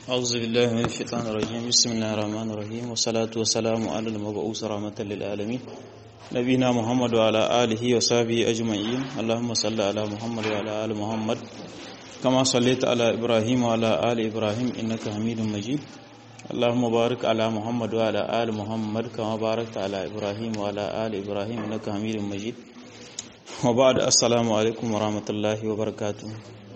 أعوذ بالله من الشيطان الرجيم بسم الله الرحمن الرحيم والصلاة والسلام على المبعوث رحمة للعالمين نبينا محمد وعلى آله وصحبه أجمعين اللهم صل على محمد وعلى آل محمد كما صليت على إبراهيم وعلى آل إبراهيم إنك حميد مجيد اللهم بارك على محمد وعلى آل محمد كما باركت على إبراهيم وعلى آل إبراهيم إنك حميد مجيد وبعد السلام عليكم ورحمة الله وبركاته.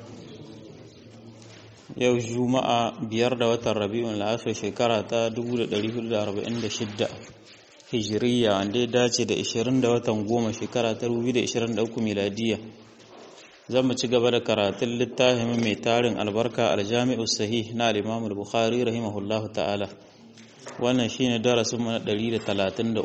Yau Juma'a 5 da watan Rabi'ul Akhir shekara ta 1446 Hijriya wanda ya dace da 20 da watan 10 shekara ta 2023 miladiya. Zan mu ci gaba da karatun littafin mai tarin albarka Al-Jami'u Sahih na Imam Al-Bukhari rahimahullahu ta'ala. Wannan shine darasin mu na 133.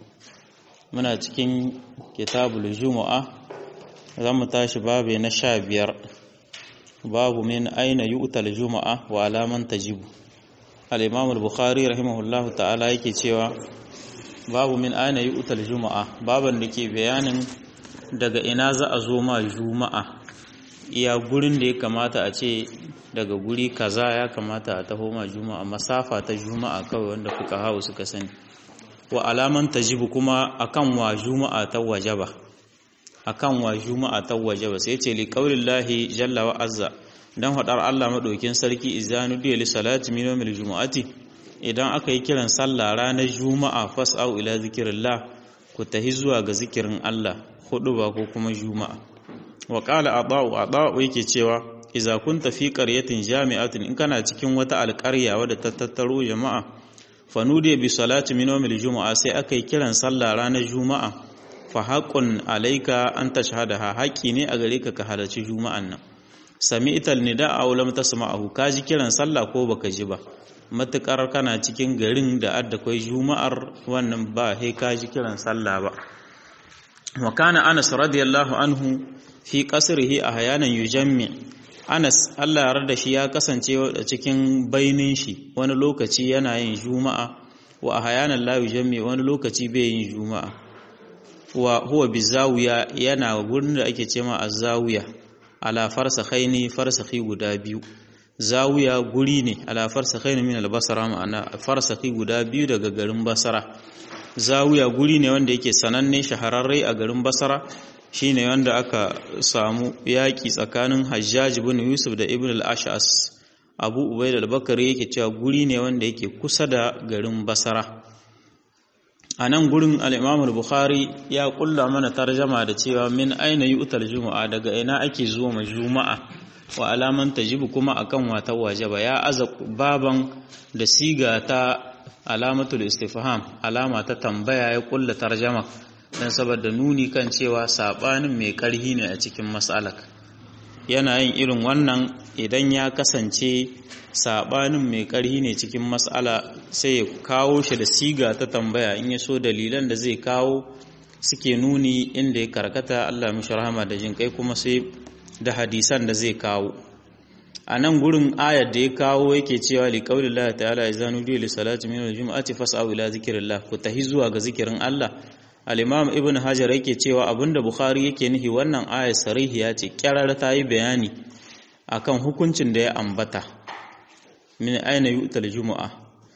Muna cikin Kitabul Jumu'a. Zan mu tashi babu na 15. babu min aina yu'tal juma'a wa alaman tajibu. Al-Imam al-Bukhari rahimahullahu ta'ala yake cewa babu min aina yu'tal juma'a, baban da ke bayanin daga ina za a zo ma juma'a, iya gurin da ya kamata a ce daga guri kaza ya kamata a taho ma juma'a, masafa ta juma'a kawai wanda fuqaha suka sani, wa alaman tajibu kuma akan wa juma'a ta wajaba, akan wa juma'a ta wajaba. Sai ce li qaulillahi jalla wa azza, dan hadar Allah madaukin sarki izanu di li salati min yawmil jumu'ati, idan aka yi kiran sallah ranar juma'a fas'au ila zikrillah, ku tahi zuwa ga zikirin Allah, huduba ko kuma juma'a. Wa qala adau yake cewa idza kunta fi qaryatin jami'atin, in kana cikin wata alƙarya wadda ta tattaro jama'a, fanude bi salati min yawmil jumu'a, sai aka yi kiran sallah ranar juma'a, fa haqqun alayka an tashhadaha, haƙi ne a gare ka ka halarci juma'an nan. Sami'tal nida'a aw lam tasma'ahu, ka ji kiran sallah ko baka ji ba, matukar kana cikin garin da adda kai juma'ar, wannan ba sai ka ji kiran sallah ba. Wa kana Anas radiyallahu anhu fi qasrihi ahyanan yujammi, Anas Allah ya yarda shi ya kasance cikin bainin shi wani lokaci yana yin juma'a, wa ahyanan la yujammi wani lokaci bai yin juma'a. Wa huwa bizawiya, yana gurin da ake cewa az-zawiya, ala farsakhaini, farsakhi guda biyu. Zawiya guri ne ala farsakhaini min al-Basra, ma'ana farsakhi guda biyu daga garin Basra. Zawiya guri ne wanda yake sananne shahararre a garin Basra, shine wanda aka samu yaki tsakanin Hajjaj ibn Yusuf da Ibn al-Ash'as. Abu Ubayd al-Bakri yake cewa guri ne wanda yake kusa da garin Basra. A nan gurin al-Imam al-Bukhari ya kulla mana tarjama da cewa min aina yu'tal juma'a, daga ina ake zuwa ma juma'a, wa alaman tajibu kuma akan wata wajaba. Ya aza baban da siga ta alamatul istifham, alama ta tambaya, ya kulla tarjama dan saboda nuni kan cewa sabanin mai karhi ne a cikin mas'alak. Yana yin irin wannan idan ya kasance sabanin mai ƙarhi ne cikin mas'ala, sai ya kawo shi da siga ta tambaya, in ya so dalilan da zai kawo suke nuni inda ya karkata, Allah mishi rahama da jin kai, kuma sai da hadisan da zai kawo. A nan gurin ayar da ya kawo yake cewa li qaulillahi ta'ala idza nudiya li salati min al-jum'ati fas'au ila zikrillah, ku tahi zuwa ga zikirin Allah. Al-Imam Ibn Hajar yake cewa abinda Bukhari yake nihi wannan ayar sarihiya ce, kyarar ta yi bayani akan hukuncin da ya ambata. Min aina yu'tal juma'a,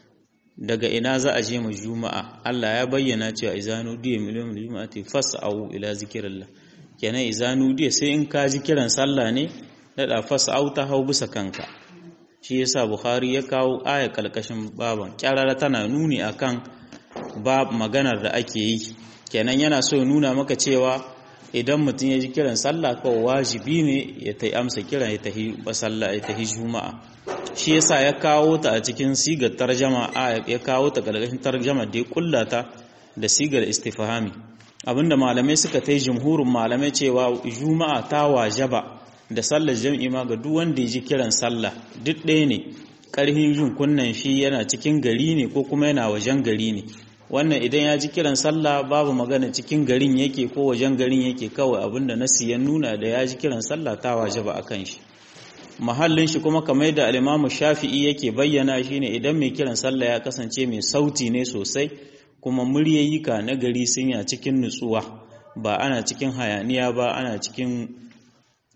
daga ina za a je mu juma'a, Allah ya bayyana cewa izanu diya miliyon juma'ati fas'au ila zikrillah, kenan izanu diya sai in ka ji kiran sallah ne da fas'au ta hau bisa kanka. Shi yasa Bukhari ya kawo aya kalkashin baban, kyarara tana nuni akan bab maganar da ake yi. Kenan yana so ya nuna maka cewa idan mutum ya ji kiran sallah kawai wajibi ne ya ta amsa kiran, ya tahi sallah, ya tahi juma'a. Shi yasa ya kawo ta a cikin sigar tarjama, ya kawo ta galgashin tarjama da ya kullata da sigar istifhami. Abinda malamai suka tai jumhurin malamai cewa juma'a ta wajaba da sallar jam'i ma ga duk wanda ya ji kiran sallah, duk ɗaya ne, ƙarhin jin kunnan shi yana cikin gari ne ko kuma yana wajen gari ne. Wannan idan ya ji kiran sallah babu magana cikin garin yake ko wajen garin yake, kawai abinda nasi ya nuna da ya ji kiran sallah ta wajaba akan shi. Mahallin shi kuma kamar da al-Imam Shafi'i yake bayyana shine idan mai kiran sallah ya kasance mai sauti ne sosai, kuma muryayyika na gari sun ya cikin nutsuwa, ba ana cikin hayaniya ba, ana cikin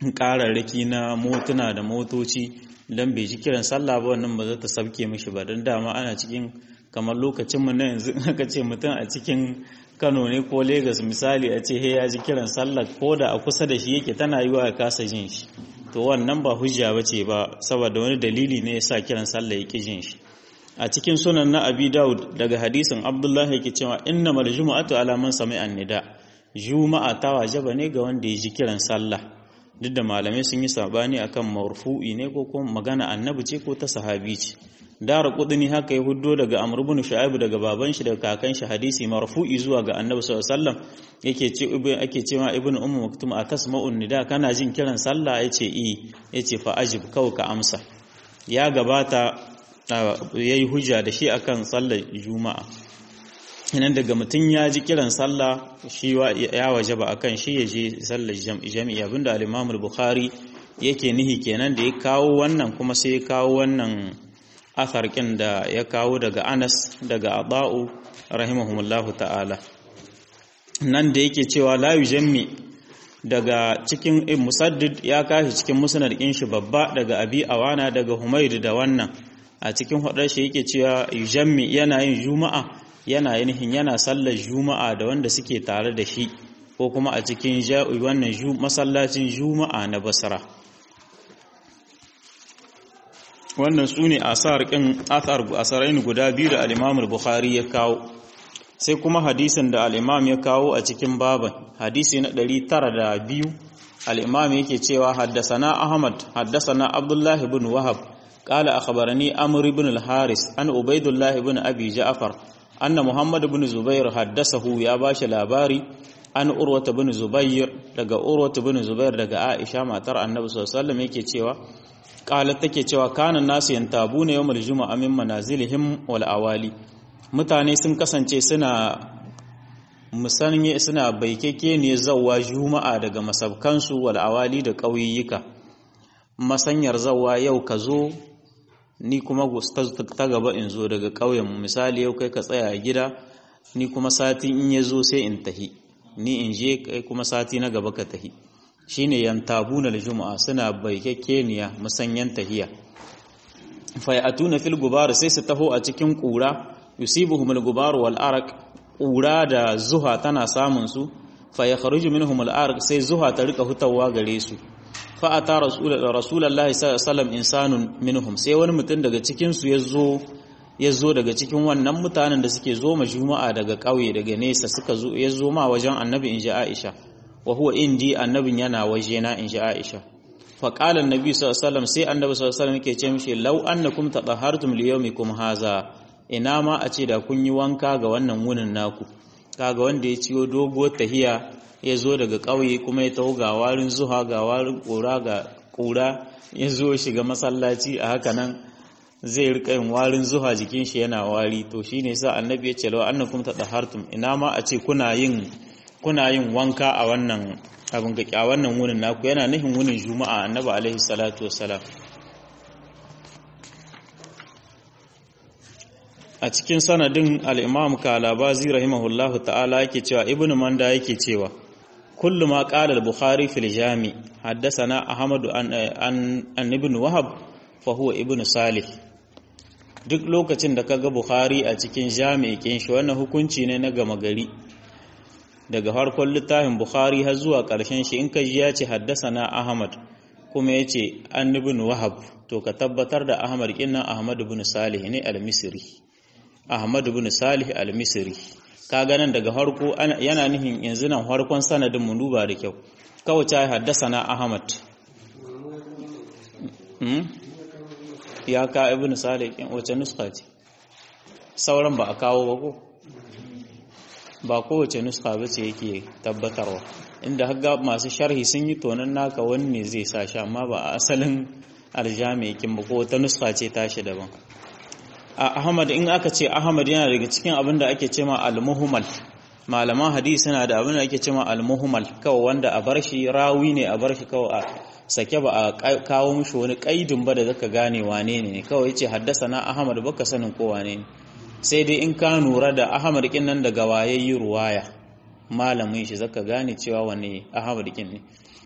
ƙararraki na motuna da motoci don bai ji kiran sallah ba, wannan ba za ta sabke mishi ba. Don dama ana cikin kamar lokacinmu na yanzu aka ce mutum a cikin Kano ne ko Legas misali a ce ya ji kiran sallah ko da a kusa da shi yake tana yiwa ya kasa jin shi, to wannan ba hujja ba ce ba, saboda wani dalili ne ya sa kiran sallah ya ƙi jin shi. A cikin sunan na Abi Dawud daga hadisin Abdullah yake cewa innamal jumu'atu ala man sami'a nida, juma'a ta wajaba ne ga wanda ya ji kiran sallah. Duk da malamai sun yi sabani akan marfu'i ne ko kuma magana annabi ce ko ta sahabi ce. Daraqutni haka ya huddo daga Amr ibn Shu'aib daga baban shi daga kakan shi hadisi marfu'i zuwa ga Annabi sallallahu alaihi wasallam ake cewa Ibn Maktum atasma'un nida, kana jin kiran sallah? Yace yace fa ajib, kawai ka amsa. Ya gabata yayi hujja da shi akan sallar juma'a. Idan daga mutum ya ji kiran sallah shi ya wajaba akan shi ya je sallar jami'i, abinda al-Imam al-Bukhari yake nihi kenan da ya kawo wannan, kuma sai ya kawo wannan athar kin da ya kawo daga Anas daga Ada'u rahimahumullahu ta'ala, nan da yake cewa la yujammi daga cikin Musaddid ya kashi cikin musnad din shi babba daga Abi Awana daga Humayd da wannan a cikin hadar shi yake cewa yujammi yana yin juma'a, yana sallar juma'a da wanda suke tare da shi, ko kuma a cikin wannan masallacin juma'a na Basra. Wannan su ne asarain guda biyu da al-Imam al-Bukhari ya kawo. Sai kuma hadisin da al-Imam ya kawo a cikin baban, hadisi na 902, al-Imam yake cewa haddasana Ahmad haddasana Abdullah ibn Wahab qala akhbarani Amr ibn al-Haris an Ubaydullah ibn Abi Ja'far anna Muhammad ibn Zubair haddasahu, ya bashi labari an Urwa ibn Zubair daga Urwa ibn Zubair daga Aisha matar Annabi sallallahu alaihi wasallam yake cewa qalat take cewa kana nasu yantabuna yawmal jumu'a min manazilihim wal awali, mutane sun kasance suna baikeke ne zawwa juma'a daga masabkansu wal awali da ƙauyuka. Masanyar zawwa yau ka zo ni kuma ta gaba in zo daga ƙauyen, misali yau kai ka tsaya a gida ni kuma sati in ya zo sai in tahi, ni in je kai kuma sati na gaba ka tahi, shine yantabuna al-jumu'a, suna baikekeniya musanyan tahiya. Fa ya'tuna fil gubar, sai su taho a cikin kura, yusibuhum al-gubar wal araq, kura da zuha tana samun su, fa yakhruju minhum al-araq, sai zuha ta rika hutawa gare su. Fa ata rasulullahi sallallahu alaihi wasallam insanun minhum, sai wani mutum daga cikin su yazo daga cikin wannan mutanen da suke zo ma juma'a daga kauye daga nesa, suka zo yazo ma wajen annabi inji Aisha, wa huwa indi, annabin yana wajena inji Aisha. Fa qala annabi sallallahu alaihi wasallam, sai annabi sallallahu alaihi wasallam yake ce mishi law annakum tatahartum li yawmikum haza, ina ma a ce da kun yi wanka ga wannan wunin naku. Kaga wanda ya ciyo dogo tahiya ya zo daga ƙauye kuma ya taho ga warin zuha ga warin ƙura ya zo shiga masallaci, a haka nan zai rika yin warin zuha jikin shi yana wari. To shine sa annabi ya ce law annakum tatahartum, ina ma a ce kuna yin wanka a wannan abin ga a wannan wunin naku, yana nufin wunin juma'a annabi alaihi salatu wassalam. A cikin sanadin al-Imam Kalabazi rahimahullahu ta'ala yake cewa Ibn Manda yake cewa kullu ma qala al-Bukhari fil Jami' haddathana Ahmad an ibn Wahab fa huwa ibn Salih. Duk lokacin da kaga Bukhari a cikin jami'in shi, wannan hukunci ne na gama gari daga farkon littafin Bukhari har zuwa ƙarshen shi, in ka ji ya ce haddasana Ahmad kuma ya ce an ibn Wahab, to ka tabbatar da Ahmad kinnan Ahmad ibn Salih ne al-Misri, Ahmad ibn Salih al-Misri. Kaga nan daga farko yana nihin yanzu nan farkon sanadin mu duba da kyau, kawai ta haddasana Ahmad ya ka ibn Salih wace nuska ce, sauran ba a kawo ba ko ba kowace nuska ba ce yake tabbatarwa, inda haka masu sharhi sun yi tonan naka wani ne zai sa shi, amma ba a asalin aljami'in ba ko wata nuska ce tashi daban. A Ahmad, in aka ce Ahmad yana daga cikin abin da ake cema al-muhmal, malaman hadisi suna da abin da ake cema al-muhmal, kawai wanda a bar shi rawi ne, a bar shi kawai a sake ba a kawo mishi wani kaidin ba da zaka gane wane ne, kawai yace haddasana Ahmad baka sanin ko wane ne. Sai dai in ka nura da Ahmad kin nan daga wayayyi ruwaya malamin shi zaka gane cewa wane Ahmad kin ne.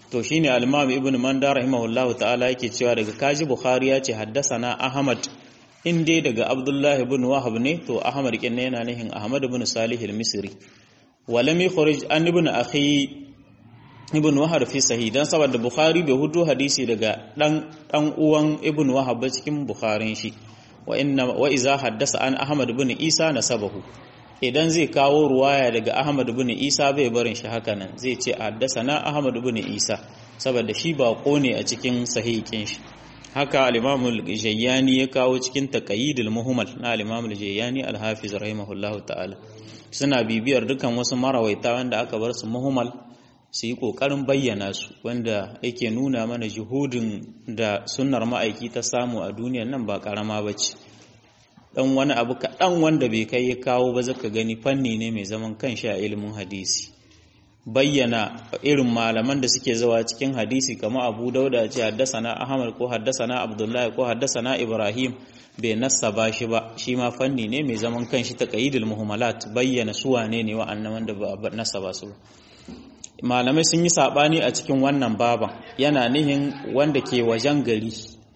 to shine al-Imam Ibn Manda rahimahullahu ta'ala yake cewa daga kaji Bukhari ya ce haddasana Ahmad in dai daga Abdullah ibn Wahab ne to Ahmad kinne yana nihin Ahmad ibn Salih al-Misri walam yukhrij an ibn akhi ibn Wahab fi sahih dan saboda Bukhari bai hudo hadisi daga dan uwan ibn Wahab cikin Bukharin shi wa iza haddasa an Ahmad ibn Isa nasabahu idan zai kawo ruwaya daga Ahmad ibn Isa bai barin shi haka nan zai ce haddasana Ahmad ibn Isa saboda shi bako ne a cikin sahihin shi haka al-Imam al-Jayyani ya kawo cikin Taqyid al-Muhmal na al-Imam al-Jayyani al-Hafiz rahimahullahu ta'ala suna bibiyar dukan wasu marawaita wanda aka bar su muhmal su yi kokarin bayyana su wanda yake nuna mana juhudin da sunnar ma'aiki ta samu a duniyar nan ba karama bace dan wani abu kaɗan wanda bai kai ya kawo ba zaka gani fanni ne mai zaman kanshi a ilimin hadisi bayyana irin malaman da suke zawa cikin hadisi kamar Abu Dauda ce haddasana Ahmad ko haddasana Abdullah ko haddasana Ibrahim bai nasaba shi ba shi ma fanni ne mai zaman kanshi taqyidul muhammalat bayyana su wane ne wa'annan wanda ba nasaba su malamai sun yi sabani a cikin wannan baban yana nihin wanda ke wajen gari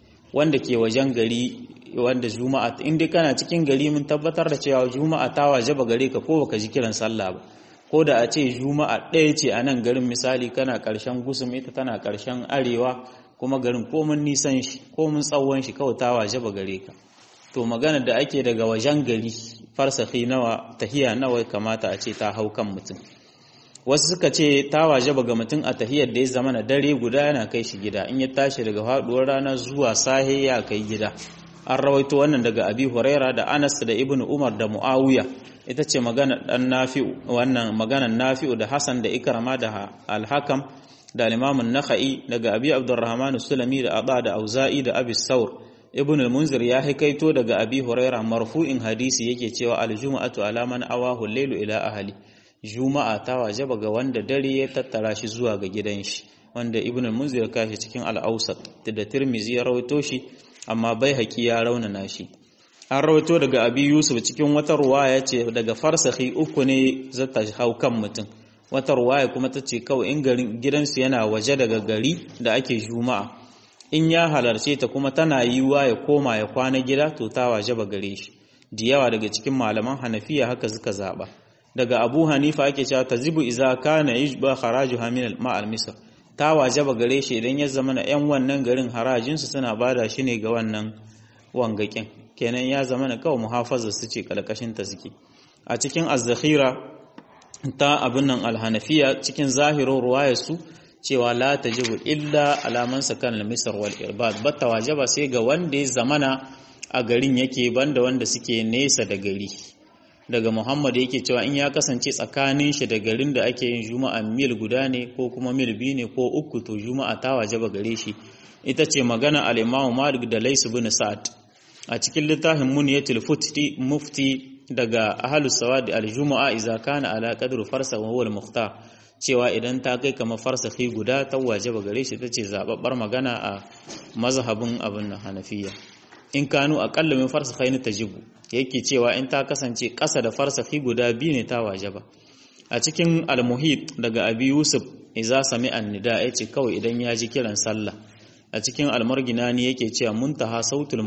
wanda juma'a inda kana cikin gari mun tabbatar da cewa juma'a ta wajaba gare ka ko baka ji kiran sallah ba ko da a ce juma'a ɗaya ce a nan garin misali kana ƙarshen gusum ita tana ƙarshen arewa kuma garin komin nisan shi komin tsawon shi kawai ta wajaba gare ka to magana da ake daga wajen gari farsahi nawa tahiya nawa kamata a ce ta hau kan mutum wasu suka ce ta wajaba ga mutum a tahiyar da ya zama na dare guda yana kai shi gida in ya tashi daga faduwar rana zuwa sahe ya kai gida an rawaito wannan daga Abi Huraira da Anas da Ibn Umar da Muawiya ita ce magana dan Nafi'u wannan maganar Nafi'u da Hasan da Ikrama da Al-Hakam da Imam an-Nakhai daga Abi Abdurrahman as-Sulami da Aba da Auza'i da Abi Thawr Ibn al-Munzir ya hikaito daga Abi Huraira marfu'in hadisi yake cewa al-jum'atu ala man awahu al-laylu ila ahli juma'a ta wajaba ga wanda dare ya tattara shi zuwa ga gidan shi wanda Ibn al-Munzir kashi cikin al-Awsat da Tirmidhi ya rawaito shi amma Baihaqi ya raunana shi an rawaito daga Abi Yusuf cikin wata ruwaya ce daga farsakhi uku ne zata hau kan mutum wata ruwaya kuma tace kawai in garin gidansu yana waje daga gari da ake juma'a in ya halarce ta kuma tana yiwa ya koma ya kwana gida to ta wajaba gare shi da yawa daga cikin malaman Hanafiya haka suka zaba daga Abu Hanifa ake cewa tazibu iza kana yujba kharajuha min al-ma'al misr ta wajaba gare shi idan ya zama na yan wannan garin harajin su suna bada shi ne ga wannan wangakin kenan ya zama na kawai muhafazar su ce kalkashin ta suke a cikin az-zakhira ta abin nan al-Hanafiya cikin zahirin ruwayar su cewa la tajibu illa alaman sakan al-misr wal irbad batta wajaba sai ga wanda ya zamana a garin yake banda wanda suke nesa da gari daga Muhammad yake cewa in ya kasance tsakanin shi da garin da ake yin juma'a mil guda ne ko kuma mil biyu ne ko uku to juma'a ta wajaba gare shi ita ce magana al-Imam Malik da Lays ibn Sa'd a cikin littafin Munyatul Mufti daga Ahlus Sawad al-Jumu'a idza kana ala qadru farsa wa huwa al-mukhtar cewa idan ta kai kamar farsakhi guda ta wajaba gare shi tace zababbar magana a mazhabin abin Hanafiya in kanu aqalla min farsakhaini tajibu yake cewa in ta kasance ƙasa da farsakhi guda biyu ne ta wajaba a cikin al-Muhit daga Abi Yusuf idza sami'a an-nida yace kawai idan ya ji kiran sallah a cikin al-Marginani yake cewa muntaha sautul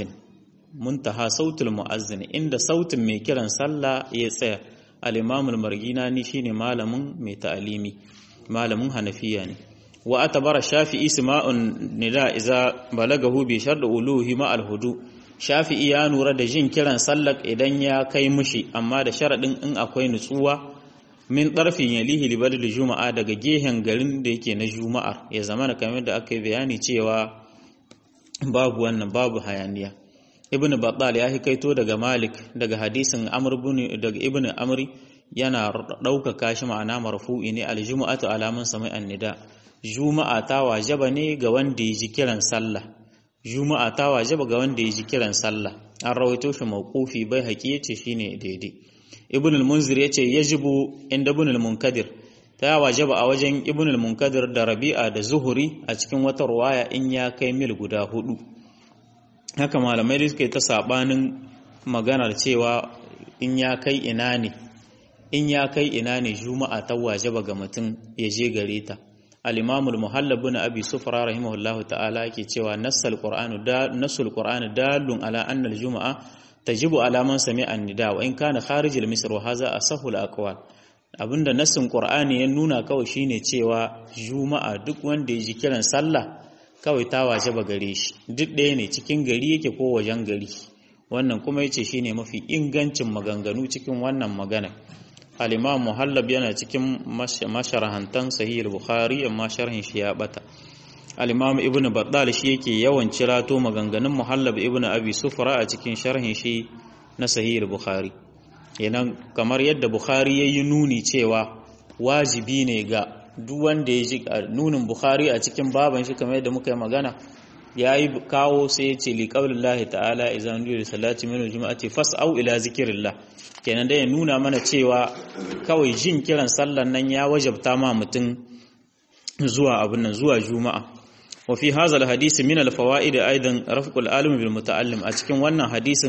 muazzin inda sautin mai kiran sallah ya tsaya al-Imam al-Marginani shine malamin mai ta'alimi malamin Hanafiya ne wa atabara Shafi'i sima'un nida idza balagahu bi shart uluhi ma al-hudu Shafi'i ya nura da jin kiran sallar idan ya kai mushi amma da sharadin in akwai nutsuwa min darfin yalihi li badal juma'a daga gehen garin da yake na juma'ar ya zamana kamar da aka yi bayani cewa babu hayaniya Ibn Battal ya hikaito daga Malik daga hadisin daga Ibn Amri yana ɗaukaka shi ma'ana marfu'i ne al-jumu'atu alaman sami'an nida juma'a ta wajaba ne ga wanda ya ji kiran sallah juma'a ta wajaba ga wanda ya ji kiran sallah an rawaito shi mawqufi bai haƙi yace shine daidai Ibn al-Munzir yace yajibu inda Ibn al-Munkadir ta wajaba a wajen Ibn al-Munkadir da Rabi'a da Zuhuri a cikin wata ruwaya in ya kai mil guda 4 haka malamai da suke ta sabanin maganar cewa in ya kai ina ne juma'a ta wajaba ga mutum ya je gare ta al-imam al-muhallab bin abi sufra rahimahullahu ta'ala yake cewa nassul qur'anu dalun ala anna al-jumu'a tajibu ala man sami'a an-nida wa in kana kharij al-misr wa hadha asahhu al-aqwal. Abinda nassin qur'ani ya nuna kawai shine cewa juma'a duk wanda ya ji kiran sallah kawai ta wajaba gare shi, duk ɗaya ne cikin gari yake ko wajen gari. Wannan kuma yace shine mafi ingancin maganganu cikin wannan magana. Al-Imam Muhallab yana cikin masharahantan Sahih al-Bukhari amma sharhin shi ya bata. Al-Imam Ibn Battal shi yake yawan cirato maganganun Muhallab ibn Abi Sufra a cikin sharhin shi na Sahih al-Bukhari. Yanan kamar yadda Bukhari yayi nuni cewa wajibi ne ga duk wanda ya ji nunin Bukhari a cikin baban shi kamar yadda muka yi magana yayi kawo sai ya ce li qaulillahi ta'ala idan nudiya salati min al-jum'ati fas'au ila zikrillah. Kenan dai ya nuna mana cewa kawai jin kiran sallan nan ya wajabta ma mutum zuwa abin nan zuwa juma'a. Wa fi hadha al-hadisi min al-fawaid aidan rafqul alim bil muta'allim. A cikin wannan hadisin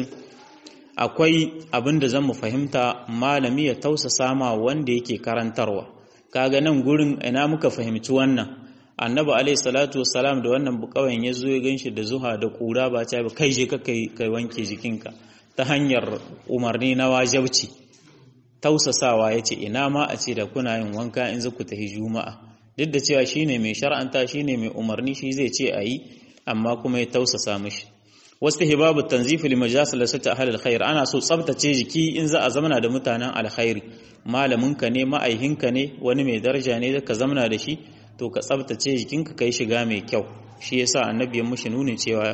akwai abin da zamu fahimta malami ya tausasa ma wanda yake karantarwa. Kaga nan gurin ina muka fahimci wannan annabi alayhi salatu wassalam da wannan bukawan ya zo ya ganshi da zuha da kura ba ta ba kai je ka kai wanke jikinka ta hanyar umarni na wajibci. Tausasawa yace ina ma a ce da kuna yin wanka in zaku tafi juma'a, duk da cewa shine mai shar'anta shine mai umarni shi zai ce ayi, amma kuma ya tausasa mishi. Wastihbabu tanzif li majalis ahli alkhair, ana so tsaftace jiki in za a zamana da mutanen alkhairi. Malaminka ne, ma'aihinka ne, wani mai daraja ne da ka zamana da shi, to ka tsaftace jikinka kai shiga mai kyau. Shi yasa annabi ya mushi nuni cewa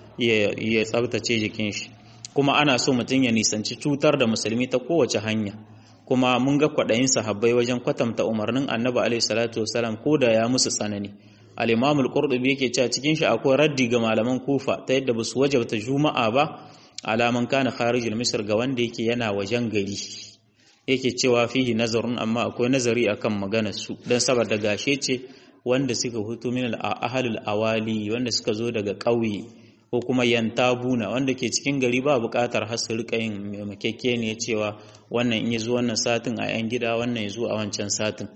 ya tsaftace jikin shi. Kuma ana so mutum ya nisanci cutar da musulmi ta kowace hanya. Kuma mun ga kwaɗayin sahabbai wajen kwatanta umarnin annabi alaihi salatu wasalam ko da ya musu tsanani. Al-Imam al-Qurtubi yake cewa cikin shi akwai raddi ga malaman Kufa ta yadda basu wajabta juma'a ba alaman kana kharijul misr ga wanda yake yana wajen gari. Yake cewa fihi nazarun, amma akwai nazari akan maganar su dan saboda gashe ce wanda suka hutu min al-ahlul awali, wanda suka zo daga ƙauye ko kuma yantabuna wanda ke cikin gari ba buƙatar har su rika yin makekke ne cewa wannan in yazo wannan satin a yan gida wannan yazo a wancan satin.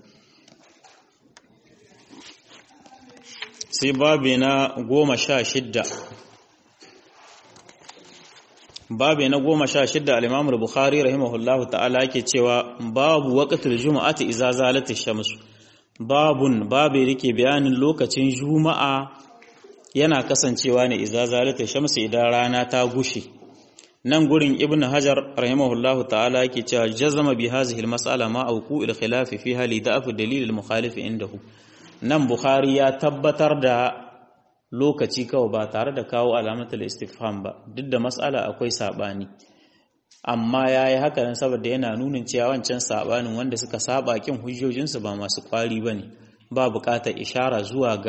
Sai babi na 16 al-Imam al-Bukhari rahimahullahu ta'ala yake cewa babu waqtul jumu'ati idza zalat ash-shams. Babu yake bayanin lokacin juma'a yana kasancewa ne idza zalat ash-shams idan rana ta gushe. Nan gurin Ibn Hajar rahimahullahu ta'ala yake cewa jazama bi hadhihi al-mas'ala ma awqu' al-khilaf fiha li da'f dalil al-mukhalif indahu. Nan Bukhari ya tabbatar da lokaci kawai ba tare da kawo alamatul istifham ba, duk da mas'ala akwai sabani, amma yayi haka nan saboda yana nunin cewa wancan sabanin wanda suka saba kin hujjojinsu ba masu kwari bane, ba buƙatar ishara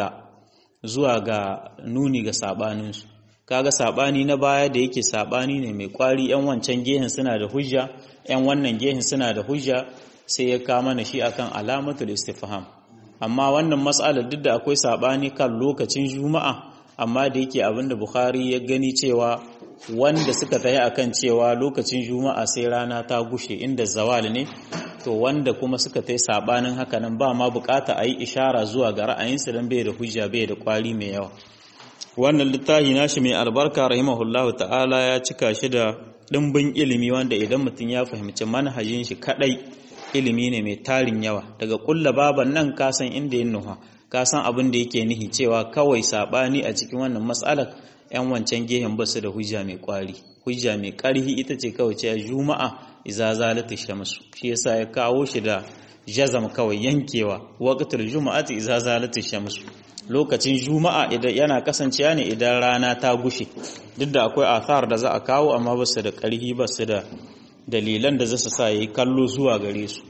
zuwa ga nuni ga sabanin su. Kaga sabani na baya da yake sabani ne mai kwari, yan wancan gehen suna da hujja, yan wannan gehen suna da hujja, sai ya kawo mana shi akan alamatul istifham. Amma wannan mas'alar duk da akwai sabani kan lokacin juma'a, amma da yake abinda Bukhari ya gani cewa wanda suka tayi akan cewa lokacin juma'a sai rana ta gushe inda zawal ne, to wanda kuma suka tayi sabanin haka nan ba ma bukata a yi ishara zuwa ga ra'ayinsa dan bai da hujja, bai da kwari mai yawa. Wannan littafi nashi mai albarka rahimahullahu ta'ala ya cika shi da dimbin ilimi wanda idan mutum ya fahimci manhajin shi kadai ilimi ne mai tarin yawa. Daga kulla baban nan ka san inda yin nuha, ka san abin da yake nihi cewa kawai sabani a cikin wannan mas'alar yan wancan gehen basu da hujja mai kwari. Hujja mai karhi ita ce kawai cewa juma'a idza zalati shamsu. Shi yasa ya kawo shi da jazam kawai yankewa, waqtul juma'ati idza zalati shamsu. Lokacin juma'a idan yana kasancewa ne idan rana ta gushe, duk da akwai athar da za a kawo amma basu da karhi, basu da dalilan da zasu sa yayi kallo zuwa gare su.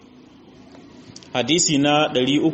Hadisi na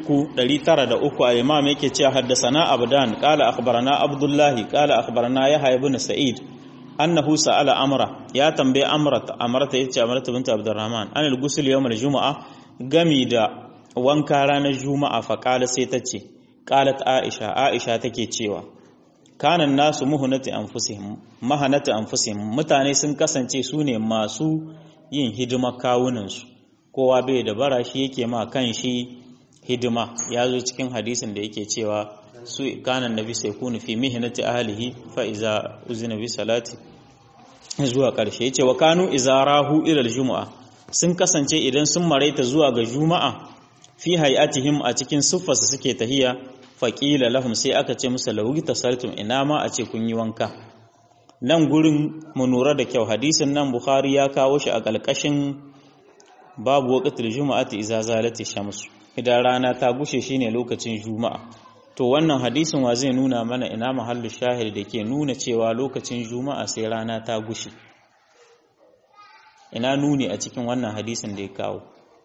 903 al-Imam yake cewa haddathana Abdan qala akhbarana Abdullah qala akhbarana Yahya ibn Sa'id annahu sa'ala Amra, ya tambaye Amrata yace Amrata bint Abdurrahman an al-ghusl yawm al-jumu'a, gami da wanka ranar juma'a, fa qala sai tace qalat Aisha take cewa kanan nasu mahanati anfusihim, mutane sun kasance su ne masu yin hidima kawunansu, kowa bai da bara shi yake ma kan shi hidima ya zo cikin hadisin da yake cewa su kana nabi sai kunu fi mihnati ahlihi fa iza uzina bi salati zuwa karshe yace wa kanu iza rahu ila aljum'a sun kasance idan sun maraita zuwa ga juma'a fi hayatihim a cikin siffarsa suke tahiya faqila lahum sai aka ce musu lawi tasaltum ina ma a ce kun yi wanka. Nan gurin mu nura da kyau hadisin nan Bukhari ya kawo shi a kalkashin babu waqtul juma'ati iza zalati shamsu idan rana ta gushe shine lokacin juma'a. To wannan hadisin wa zai nuna mana ina mahallu shahid da ke nuna cewa lokacin juma'a sai rana ta gushe, ina nuni a cikin wannan hadisin da ya kawo.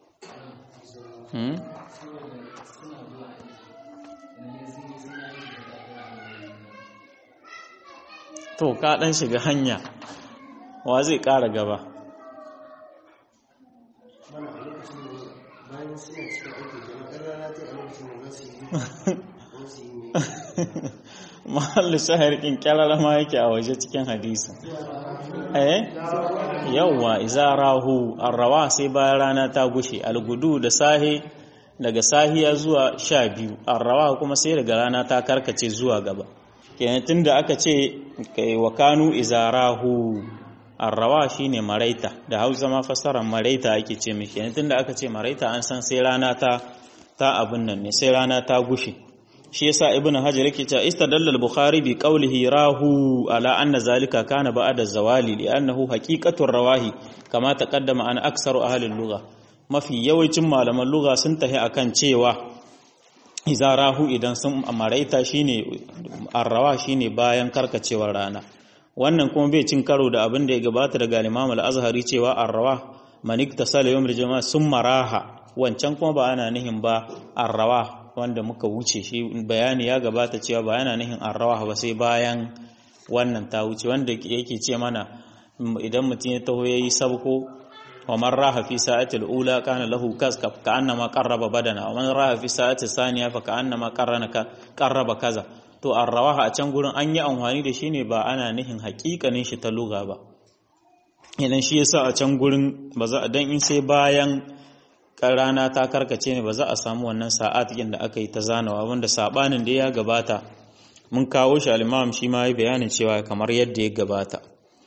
To ka dan shiga hanya wa zai ƙara gaba. Mahallu shahar kin kyarara ma yake a waje cikin hadisi. Yawwa izarahu arrawa sai bayan rana ta gushe, algudu da sahi daga sahiya zuwa 12, arrawa kuma sai daga rana ta karkace zuwa gaba. Kenan tunda aka ce kai wa kanu izarahu arrawa shine maraita, da Hausa ma fassarar maraita ake ce mishi. Kenan tunda aka ce maraita an san sai rana ta abun nan ne, sai rana ta gushe. Shi yasa Ibn Hajar yake cewa istadalla al-Bukhari bi qawlihi rahu ala anna zalika kana ba'da zawali li'annahu haqiqatur rawahi kama taqaddama an aksaru ahli al-lugha. Mafi yawancin malaman lugha sun tahi akan cewa idza rahu idan sun maraita shine arrawa shine bayan karkacewar rana. Wannan kuma bai cin karo da abin da ya gabata daga Imam al-Azhari cewa arrawa man iktasala yawm al-jumu'ah summa raha, wancan kuma ba ana nihin ba arrawa wanda muka wuce shi bayani ya gabata cewa ba yana nihin arrawa ba sai bayan wannan ta wuce, wanda yake ce mana idan mutum ya taho yayi sabko wa man raha fi sa'atil ula kana lahu kaskab ka annama qarraba badana wa man raha fi sa'atil thaniya fa ka annama qarraba kaza. To arrawa a can gurin an yi amfani da shi ne ba ana nihin hakikanin shi ta lugha ba. Idan shi yasa a can gurin ba za a dan in sai bayan rana ta karkace ne ba za a samu wannan sa'atin da aka yi ta zanawa, wanda sabanin da ya gabata mun kawo shi al-Imam shi ma yi bayanin cewa kamar yadda ya gabata.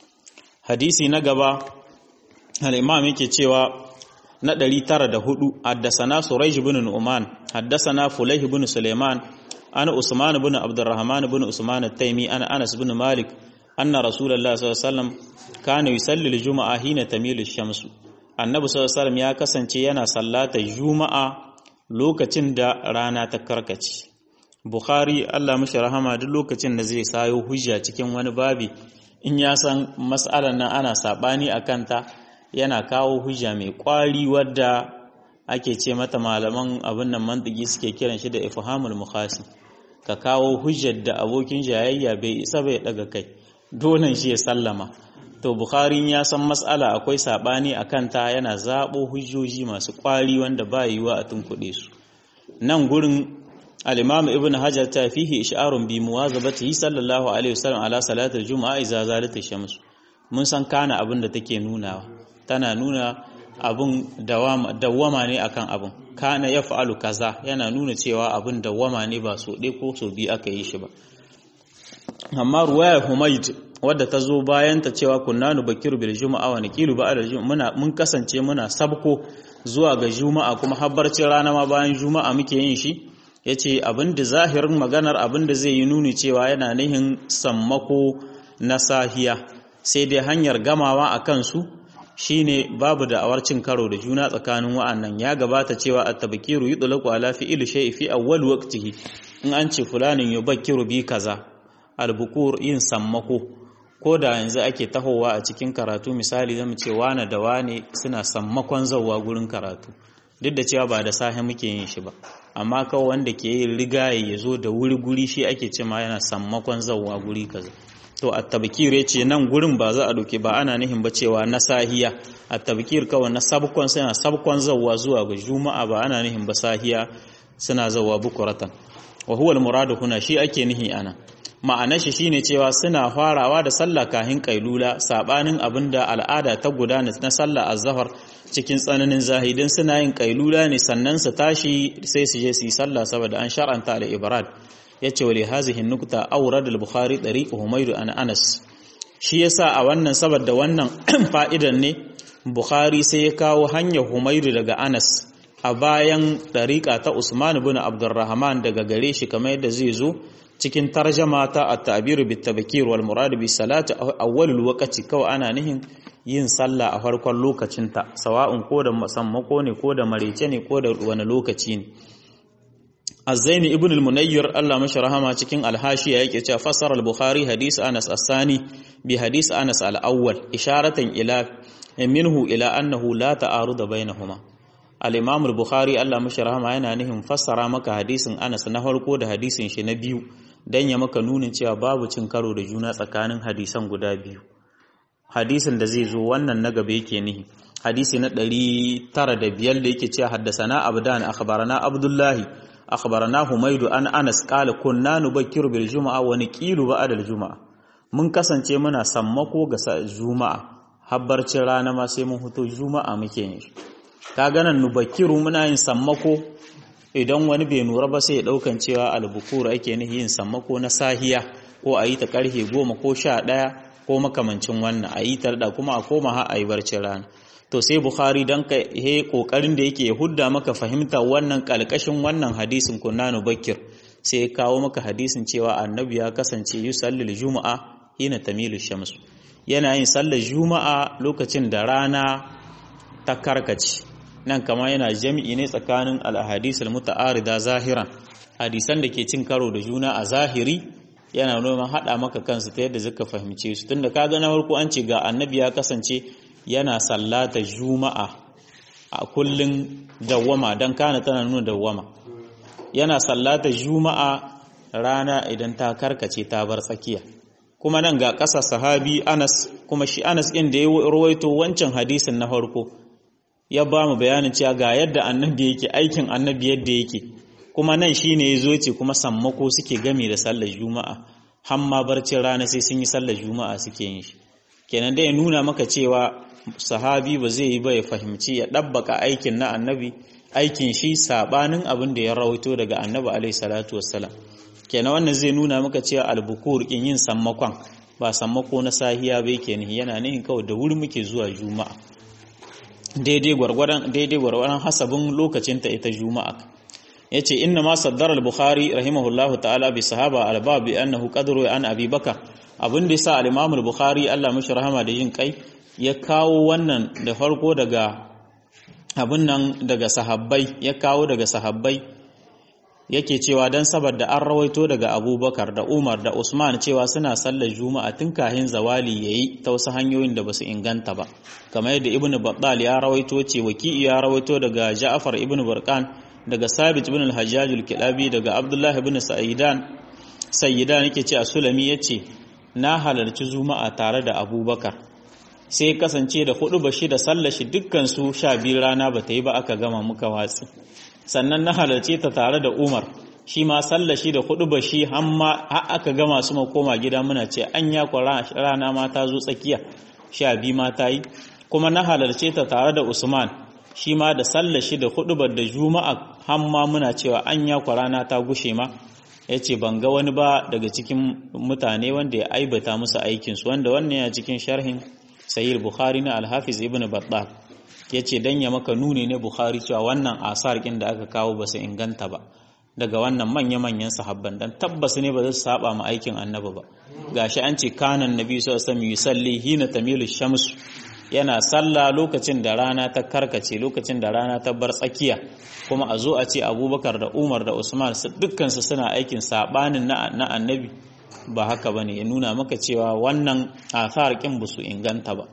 Hadisi na gaba al-Imam yake cewa na 904 haddathana Surayj ibn Nu'man haddathana Fulayh ibn Sulaiman ana Usman ibn Abdurrahman ibn Usman at-Taymi ana Anas ibn Malik anna Rasulullah sallallahu alaihi wasallam kana yusalli al-jum'a hina tamilu ash-shamsu. Annabi sallallahu alaihi wasallam ya kasance yana sallatar juma'a lokacin da rana ta karkace. Bukhari Allah mishi rahama duk lokacin da zai sayo hujja cikin wani babi in ya san mas'alar nan ana sabani akan ta yana kawo hujja mai kwari wadda ake ce mata malaman abin nan mantiki suke kiran shi da ifhamul mukhasi. Ka kawo hujjar da abokin jayayya bai isa bai daga kai, dole shi ya sallama. To Bukhari ya san mas'ala akwai sabani akan ta yana zabo hujjoji masu kwari wanda ba yiwa a tunkuɗe su. Nan gurin al-Imam Ibn Hajar ta fihi ish'arun bi muwazabatihi sallallahu alaihi wasallam ala salatul jumu'a idza zalat ash-shams. Mun san kana abin da take nunawa, tana nuna abun dawama ne akan abun. Kana yaf'alu kaza yana nuna cewa abun dawama ne ba so ɗaya ko so biyu aka yi shi ba. Amma ruwaya Humayd wadda ta zo bayan ta cewa kunna nubakiru bil juma'a wa naqilu ba'da juma'a mun kasance muna sabko zuwa ga juma'a kuma habbarcin rana ma bayan juma'a muke yin shi. Yace abinda zahirin maganar abinda zai yi nuni cewa yana nihin sammako na sahiya, sai dai hanyar gamawa akan su shine babu da'awar cin karo da juna tsakanin wa'annan. Ya gabata cewa at-tabkiru yutlaqu ala fi'li shay'i fi awwal waqtihi, in an ce fulanin yubakkiru bi kaza al-bukur yin sammako. Ko da yanzu ake tahowa a cikin karatu misali zamu ce wane da wane suna sammakon zawwa gurin karatu, duk da cewa ba da sahi muke yin shi ba, amma kawai wanda ke yin rigaye ya zo da wuri guri shi ake ce ma yana sammakon zawwa guri kaza. To at-tabkir yace nan gurin ba za a doke ba ana nihin ba cewa na sahiya, at-tabkir kawai na sabkon suna sabkon zawwa zuwa ga juma'a ba ana nihin ba sahiya suna zawwa bukuratan. Wa huwa al-muradu huna shi ake nihi ana. ma'anar shi shine cewa suna farawa da sallah kahin kailula sabanin abinda al'ada ta gudana na sallah az-zuhr cikin tsananin zahidin suna yin kailula ne sannan su tashi sai su je su yi sallah saboda an shar'anta al-ibrad yace wa li hazihi nukta awrad al-bukhari tariq humayd an anas shi yasa a wannan saboda wannan fa'idan ne bukhari sai ya kawo hanyar humayd daga anas a bayan dariqa ta usman ibn abdurrahman daga gare shi kamar yadda zai zo cikin tarjama ta at-ta'bir bit-tabkir wal murad bi salati awwalul waqti kawai ana nihin yin sallah a farkon lokacinta sawa'un ko da sammako ne ko da marece ne ko da wani lokaci ne Az-Zaini ibn al-Munayyir Allah mashi rahama cikin al-Hashiya yake cewa fasara al-Bukhari hadis Anas as-Sani bi hadis Anas al-Awwal isharatan ila minhu ila annahu la ta'aruda bainahuma al-Imam al-Bukhari Allah mashi rahama yana nihin fassara maka hadisin Anas na farko da hadisin shi na biyu dan ya maka nunin cewa babu cin karo da juna tsakanin hadisan guda biyu hadisin da zai zo wannan na gaba yake nihi hadisi na 905 da yake cewa haddasana abdan akhbarana abdullahi akhbarana humaydu an anas qala kunna nubakkiru bil jumaa wa niqilu ba'da al jumaa mun kasance muna sammako ga jumaa habbarcin rana ma sai mun fito jumaa muke yin shi kaga nan nubakkiru muna yin sammako idan wani bai nura ba sai ya daukan cewa al-bukur ake nihi yin sammako na sahiya ko ayi ta karfe 10 ko 11 ko makamancin wannan ayi tarda kuma a koma har ayi barcin rana to sai bukhari dan ka kokarin da yake ya hudda maka fahimta wannan kalkashin wannan hadisin kunnanu bakir sai kawo maka hadisin cewa annabi ya kasance yusallil juma'a hina tamilu shams yana yin sallar juma'a lokacin da rana ta karkace nan kama yana jami'i ne tsakanin al-ahadisul muta'arida zahiran hadisan da ke cin karo da juna a zahiri yana noma hada maka kansu ta yadda zaka fahimce su tunda kaga na farko an ce ga annabi ya kasance yana sallata juma'a a kullun dawwama dan kana tana nuna dawwama yana sallata juma'a rana idan ta karkace ta bar tsakiya kuma nan ga ƙasa sahabi Anas kuma shi Anas din da ya rawaito wancan hadisin na farko ya ba mu bayanin cewa ga yadda annabi yake aikin annabi yadda yake kuma nan shine yazo ce kuma sammako suke game da sallar juma'a hamma barcin rana sai sun yi sallar juma'a suke yin shi kenan dai ya nuna maka cewa sahabi ba zai yi ba ya fahimci ya dabbaka aikin na annabi aikin shi sabanin abin da ya rawaito daga annabi alaihi salatu wassalam kenan wannan zai nuna maka cewa albukur kin yin sammakon ba sammako na sahiya ba yake ne yana nihin kawai da wuri muke zuwa juma'a daidai gwargwadon hasabin lokacin ta ita juma'a yace inna ma saddara al-bukhari rahimahullahu ta'ala bi sahaba al-bab bi annahu qadru an abi bakar abin da yasa al-imam al-bukhari Allah mishi rahama da yin kai ya kawo wannan da farko daga abin nan daga sahabbai ya kawo daga sahabbai yake cewa dan saboda an rawaito daga Abubakar da Umar da Usman cewa suna sallar juma'a tun kahin zawali yayi ta wasu hanyoyin da basu inganta ba kamar yadda Ibn Battal ya rawaito ce Waki ya rawaito daga Ja'far ibn Burqan daga Sabit ibn al-Hajjaj al-Kilabi daga Abdullah ibn Sayyidan yake ce Sulami yace na halarci juma'a tare da Abubakar sai kasance da hudu bashi da sallar shi dukkan su 12 rana bata yi ba aka gama muka watsi sannan na halarce ta tare da Umar shi ma sallar shi da hudu bashi har aka gama su koma gida muna ce an ya rana ma ta zo tsakiya 12 ma ta yi kuma na halarce ta tare da Usman shi ma da sallar shi da hudubar da juma'a har ma muna cewa an ya rana ta gushe ma yace ban ga wani ba daga cikin mutane wanda ya aibata musu aikin su wanda wannan ya cikin sharhin Sahih Bukhari na Al-Hafiz Ibn Battal yace dan ya maka nuni ne Bukhari cewa wannan asar kin da aka kawo ba su inganta ba daga wannan manya-manyan sahabban dan tabbas ne ba za su saba ma aikin annabi ba gashi an ce kanan nabi sallallahu alaihi wasallam yusalli hina tamilu shams yana sallah lokacin da rana ta karkace lokacin da rana ta bar tsakiya kuma a zo a ce Abubakar da Umar da Usman dukkan su suna aikin sabanin na annabi ba haka bane ya nuna maka cewa wannan asar kin ba su inganta ba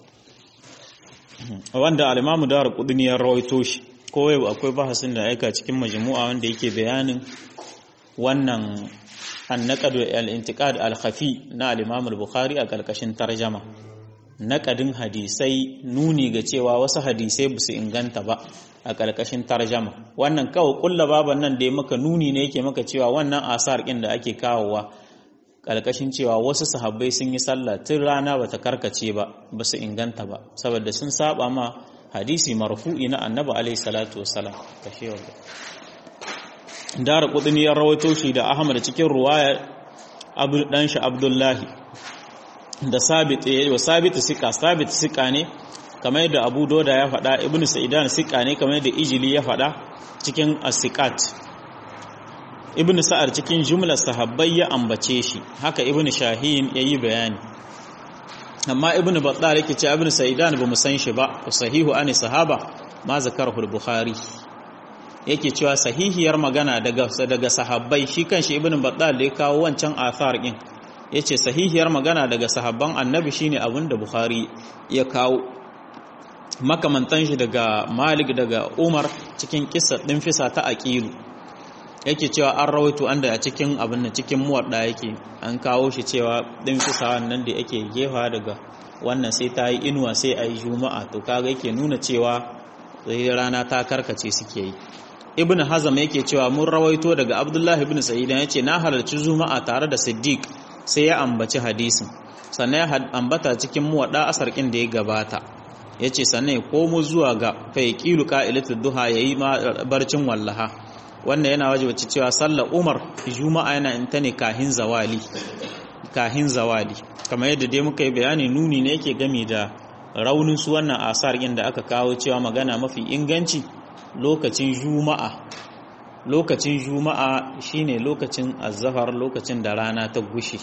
wanda al-Imam Darqutni ya rawaito shi ko akwai bahasin da aika cikin majmu'a wanda yake bayanin wannan an-naqd al-intiqad al-khafi na al-Imam al-Bukhari a kalkashin tarjama naqadin hadisai nuni ga cewa wasu hadisai ba su inganta ba a kalkashin tarjama wannan kawai kullu baban nan da ya maka nuni ne yake maka cewa wannan asar kin da ake kawowa kalkashin cewa wasu sahabbai sun yi sallah tun rana bata karkace ba su inganta ba saboda sun saba ma hadisi marfu'i na annabi alaihi salatu wassalam kashe wanda Daraqutni ya rawaito shi da Ahmad cikin ruwaya dan shi Abdullahi da Sabit Sabit sika ne kamar yadda Abu Dawud ya faɗa, Ibn Sa'idan sika ne kamar yadda Ijli ya faɗa cikin as-siqat. Ibn Sa'ar cikin jumlar sahabbai ya ambace shi, haka Ibn Shahin yayi bayani. Amma Ibn Battal yake cewa Ibn Sa'idan ba mu san shi ba, sahihu ani sahaba ma zakarahu al-Bukhari. Yake cewa sahihiyar magana daga sahabbai, shi kanshi Ibn Battal da ya kawo wancan athar din yace sahihiyar magana daga sahabban Annabi shine abin da Bukhari ya kawo. Makamantan shi daga Malik daga Umar cikin kissa din fisa ta Aqilu yake cewa an rawaito anda a cikin abin nan cikin muwadda yake an kawo shi cewa din fisa wannan da yake gefa daga wannan sai ta yi inuwa sai ayi juma'a, to kaga yake nuna cewa sai rana ta karkace suke yi. Ibn Hazm yake cewa mun rawaito daga Abdullah ibn Sa'id yace na halarci juma'a tare da Siddiq, sai ya ambaci hadisin sannan ya ambata cikin muwadda asarkin da ya gabata. Yace sannan ya komo zuwa ga faiqilu qa'ilatud duha yayi ma barcin wallaha. Wannan yana wajibi cewa sallar Umar juma'a yana inta ne kahin zawali kamar yadda dai muka yi bayani, nuni ne yake game da raunin su wannan asar din da aka kawo cewa magana mafi inganci lokacin juma'a shine lokacin azzafar, lokacin da rana ta gushe.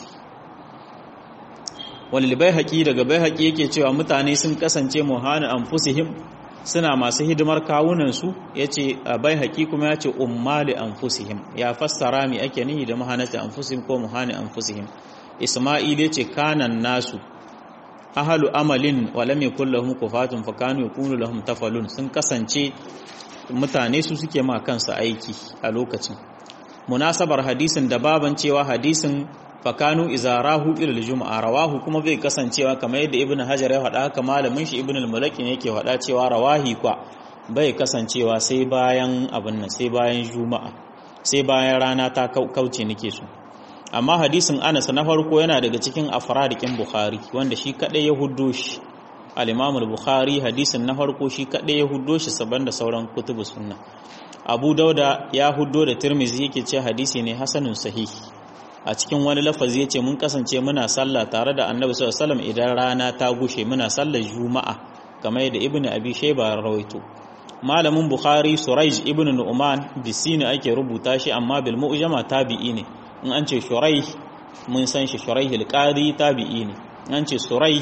Walil Baihaqi daga Baihaqi yake cewa mutane sun kasance muhani anfusihim, suna masu hidimar kawunan su. Yace Baihaqi kuma yace ummali anfusihim, ya fassara mi ake nihi da muhanati anfusihim ko muhani anfusihim. Isma'il yace kanan nasu ahlu amalin wa lam yakul lahum kufatun fakanu yakunu lahum tafalun, sun kasance mutane su suke ma kansu aiki a lokacin. Munasabar hadisin da baban cewa hadisin fakanu izarahu ila aljum'a rawahu kuma bai kasancewa kamar yadda Ibn Hajar ya faɗa, haka malamin shi Ibn al-Mulaki yake faɗa cewa rawahi kwa bai kasancewa sai bayan abin nan, sai bayan juma'a, sai bayan rana ta kauce nake so. Amma hadisin Anas na farko yana daga cikin afradikin Bukhari wanda shi kadai ya huddo shi. Al-Imam al-Bukhari hadisin na farko shi kadai ya huddo shi saban da sauran kutubu sunna. Abu Dauda ya huddo da Tirmidhi yake ce hadisi ne hasanun sahihi. A cikin wani lafazi yace mun kasance muna sallah tare da Annabi sallallahu alaihi wasallam idan rana ta gushe, muna sallar Juma'a kamar yadda Ibn Abi Shayba rawaito. Malamin Bukhari Surayj ibn Nu'man bisini ake rubuta shi amma bil mu'jama tabi'i ne. In an ce Shurayh mun san shi Shurayh al-Qadi tabi'i ne. In an ce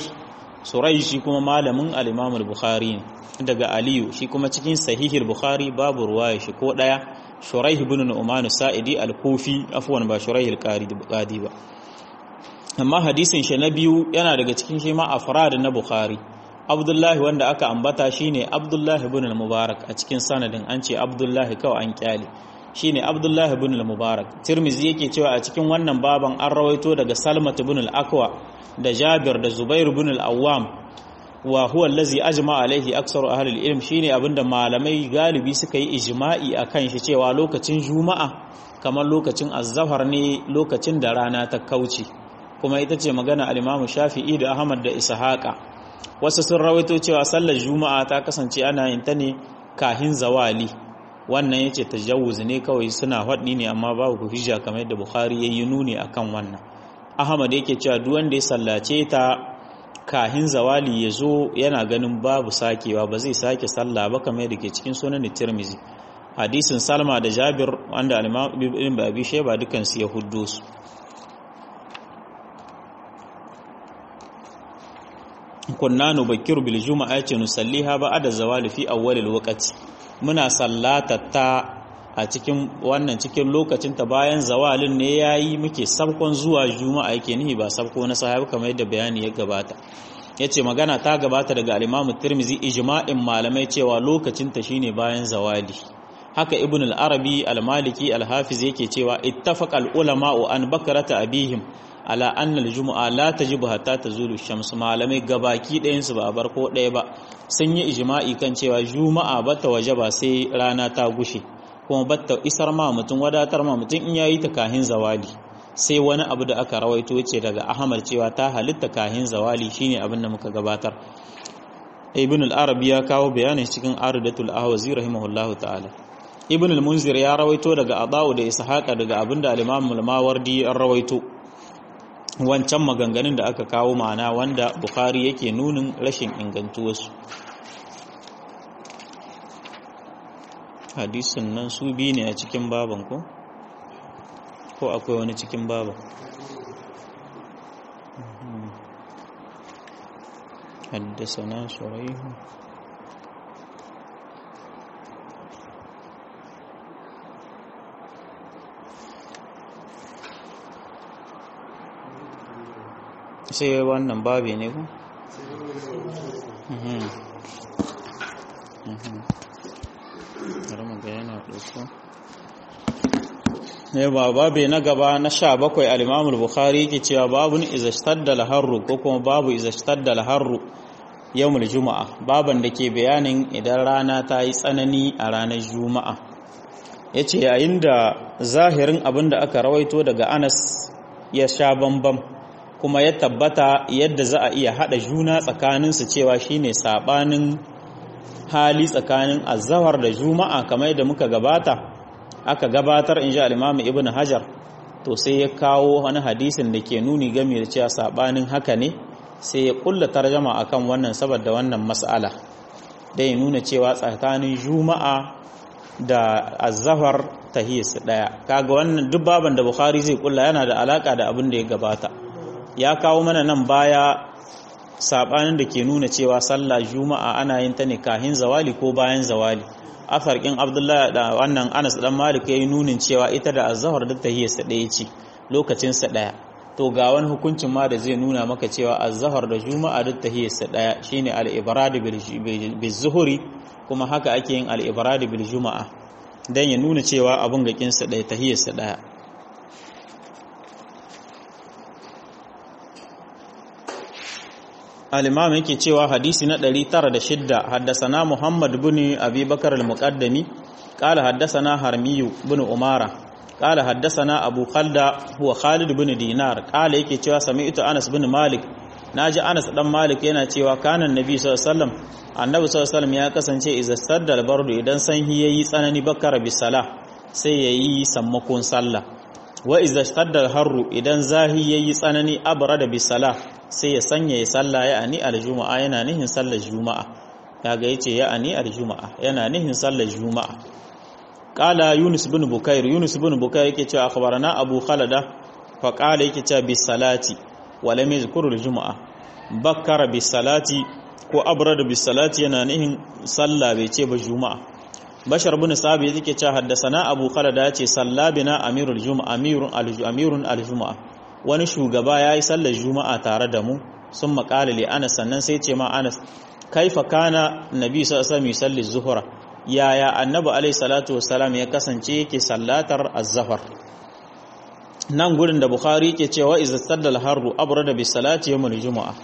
Surayj shi kuma malamin al-Imam al-Bukhari ne daga Aliyu, shi kuma cikin Sahih al-Bukhari babu ruwaya shi ko daya. Shuraih ibn Nu'man Sa'idi al-Kufi, afwan ba Shuraih al-Qadi ba. Amma hadisin shi na biyu yana daga cikin shi ma afrad na Bukhari. Abdullah wanda aka ambata shine Abdullah ibn al-Mubarak, a cikin sanadin an ce Abdullah kawai an kyale, shine Abdullah ibn al-Mubarak. Tirmidhi yake cewa a cikin wannan baban an rawaito daga Salmat ibn al-Aqwa da Jabir da Zubair ibn al-Awwam, wa huwa allazi ajma alaihi aksaru ahli al-ilm, shine abinda malamai galibi suka yi ijma'i akan shi cewa lokacin juma'a kamar lokacin azzafar ne, lokacin da rana ta kauce, kuma ita ce magana al-Imam Shafi'i da Ahmad da Ishaqa. Wasu sun rawaito cewa sallar juma'a ta kasance ana yin ta ne kahin zawali, wannan yace tajawuz ne kawai, suna faɗi ne amma babu hujja kamar yadda Bukhari yayi nuni akan wannan. Ahmad yake cewa duk wanda ya sallace ta kahin zawali ya zo yana ganin babu sakewa, ba zai sake sallah ba kamar yadda ke cikin sunan Tirmidhi. Hadisin Salma da Jabir wanda al-Imam Ibn Abi Shayba dukan su ya huddo su. Kunna nubakkiru bil juma'a yace nusalliha ba'da zawali fi awwalil waqti, muna sallata ta a cikin wannan cikin lokacin ta bayan zawalin ne yayi muke sabkon zuwa juma'a, yake nihi ba sabko na sahabi kamar yadda bayani ya gabata. Yace magana ta gabata daga al-Imam Tirmidhi ijma'in malamai cewa lokacin ta shine bayan zawali. Haka Ibn al-Arabi al-Maliki al-Hafiz yake cewa ittafaqa al-ulama'u an bakrata abihim ala anna al-jumu'a la tajibu hatta tazulu shams. Malamai gabaki ɗayan su ba a bar ko ɗaya ba sun yi ijma'i kan cewa juma'a bata wajaba sai rana ta gushe, kuma batta isar ma mutum, wadatar ma mutum in yayi ta kahin zawali. sai wani abu da aka rawaito ce daga Ahmad cewa ta halitta kahin zawali shine abin da muka gabatar. Ibn al-Arabi ya kawo bayanin cikin Aridatul Ahwazi rahimahullahu ta'ala. Ibn al-Munzir ya rawaito daga Abu da Ishaqa daga abinda al-Imam al-Mawardi ya rawaito wancan maganganun da aka kawo ma'ana wanda Bukhari yake nunin rashin ingantuwarsu. Hadisin nan su bi ne a cikin baban ko akwai wani cikin baban? حدثنا شريح sai wannan babi ne ku? ne ba babi na gaba na 17 al-Imam al-Bukhari yake cewa babun iza ishtadda al-harru ko kuma babu iza ishtadda al-harru yawmul juma'a, baban da ke bayanin idan rana ta yi tsanani a ranar juma'a. Yace yayin da zahirin abin da aka rawaito daga Anas ya sha bambam kuma ya tabbata yadda za a iya hada juna tsakanin su cewa shine sabanin hali tsakanin azhar da juma'a kamar yadda muka gabata aka gabatar inji al-Imam Ibn Hajar, to sai ya kawo wani hadisin da ke nuni game da cewa sabanin haka ne, sai ya kulla tarjama akan wannan saboda wannan mas'ala da ya nuna cewa tsakanin juma'a da azhar tahiyya daya. Kaga wannan duk baban da Bukhari zai kulla yana da alaka da abin da ya gabata. Ya kawo mana nan baya sabanin da ke nuna cewa sallah juma'a ana yin ta ne kahin zawali ko bayan zawali. Afarkin Abdullahi da wannan Anas dan Malik yayi nunin cewa ita da azhar duk tahiyya daya ce, lokacin sa daya. To ga wani hukuncin ma da zai nuna maka cewa azhar da juma'a duk tahiyyarsa daya shine al-ibrad bil zuhri, kuma haka ake yin al-ibrad bil juma'a dan ya nuna cewa abun ga kinsa daya tahiyyarsa daya. al-imam yake cewa hadisi na 906 haddathana Muhammad ibn Abi Bakar al-Muqaddami qala haddathana Harmiyu ibn Umara قال حدثنا أبو خالد هو خالد بن دينار قال yake cewa sami'tu Anas bin Malik, naji Anas dan Malik yana cewa kana annabi sallallahu alaihi wasallam annabi sallallahu alaihi wasallam ya kasance idza sadda al-bardu idan sanyi yayi tsanani bakara bi salah sai yayi sammakon sallah, wa idza sadda al-harru idan zahi yayi tsanani abrada bi salah sai ya sanya ya sallah ya ani al-juma'a yana nihin sallar juma'a. kaga yace ya ani al-juma'a yana nihin sallar juma'a. Qala Yunus bin Bukair yake cewa akhbarana Abu Khalada fa qala yake cewa bis salati wa lam yadhkur al jumu'a, bakkara bis salati ko abrada bis salati yana nihin sallah bai ce ba juma'a. Bashar bin Sabi yake cewa haddasana Abu Khalada yace sallabina amirul jumu'a amirun al jumu'a, wani shugaba yayi sallar juma'a tare da mu. Sun maqala li Anas, sannan sai ce ma Anas kaifa kana nabi sallallahu alaihi wasallam yusalli zuhra, yaya annabi alaihi salatu wassalam ya kasance yake sallatar az-zafar. Nan gurin da Bukhari yake cewa idza saddal harru abrada bis salati yawmul jumu'a,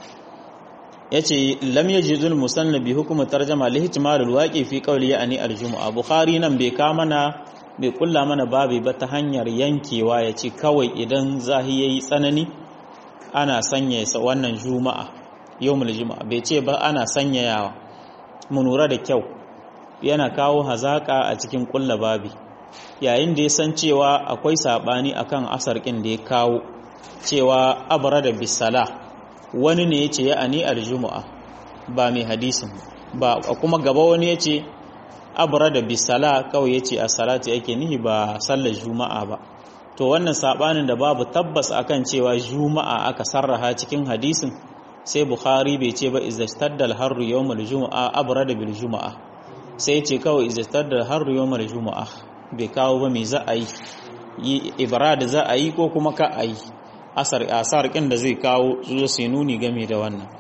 yace lam yajidul musannaf bi hukm tarjama li ihtimal al-waqi fi qawli yani al-jumu'a. Bukhari nan bai ka mana bai kulla mana babu ba ta hanyar yankewa yace kawai idan zahi yayi tsanani ana sanya wannan juma'a yawmul jumu'a, bai ce ba ana sanyayawa. Mu lura da kyau, yana kawo hazaka a cikin kulla babi yayin da ya san cewa akwai sabani akan asarkin da ya kawo cewa abrada bisala, wani ne yace ya ani aljumu'a ba mai hadisin ba, kuma gaba wani yace abrada bisala kawai yace as-salati yake nihi ba sallar juma'a ba. To wannan sabanin da babu tabbas akan cewa juma'a aka sarraha cikin hadisin, sai Bukhari bai ce ba izastadal harru yawmul jumu'a abrada bil jumu'a, sai ce kawai izastadal harru yawmul jumu'a, bai kawo ba me za a yi ibrada za a yi ko kuma ka a yi. asar kin da zai kawo zo sai nuni game da wannan.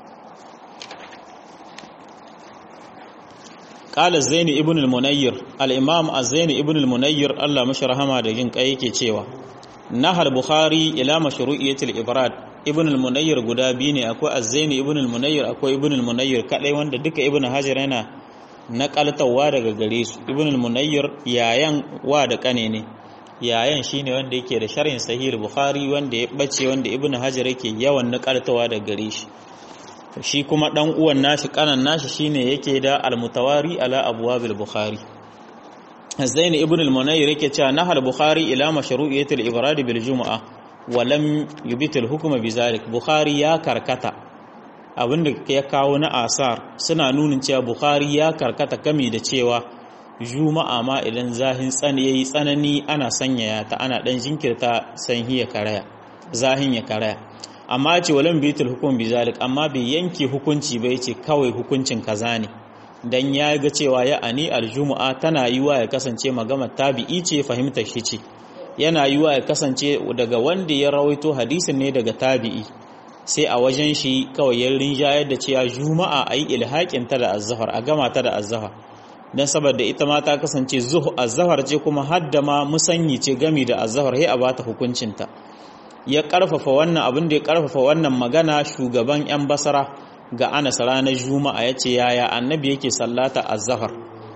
qala zaini ibn al-munayyir, al-imam az-zaini ibn al-munayyir Allah mashi rahama da jin kai yake cewa nahal bukhari ila mashru'iyatil ibrad. Ibn al-munayyir guda biyu ne, akwai az-zaini ibn al-munayyir akwai ibn al-munayyir kadai, wanda duka ibn hajar yana nakaltawa daga gare su. Ibn al-munayyir yayan wa da kane ne, yayan shine wanda yake da sharhin sahih bukhari wanda ya bace wanda ibnu hajar yake yawan nakaltawa da gare shi shi kuma dan uwan nashi kanan nashi shine yake da al-mutawari ala abwabil bukhari zain ibn al-munayr yake cewa nahal bukhari ila mashru'iyatil ibrad bil jumu'ah wa lam yubit al-hukm bizalik bukhari ya karkata abinda ya kawo na asar suna nunin cewa bukhari ya karkata kami da cewa juma'a ma idan zahin yayi tsanani ana sanyaya ta ana dan jinkirta sanhiya karaya zahin ya karaya amma ce walan bitul hukum bizalik amma bai yanke hukunci ba yace kawai hukuncin kaza ne dan ya ga cewa ya ani aljumu'a tana yiwa ya kasance magana tabi'i ce fahimtar shi ce yana yiwa ya kasance daga wanda ya rawaito hadisin ne daga tabi'i sai a wajen shi kawai ya rinjayar da cewa juma'a ayi ilhaqin ta da azhar a gama ta da azhar dan saboda ita ma ta kasance azhar ce kuma hadda ma musanyi ce gami da azhar sai a bata hukuncin ta ya karfafa wannan abin da ya karfafa wannan magana shugaban yan basara ga Anas ranar juma'a yace yaya annabi yake sallata azhar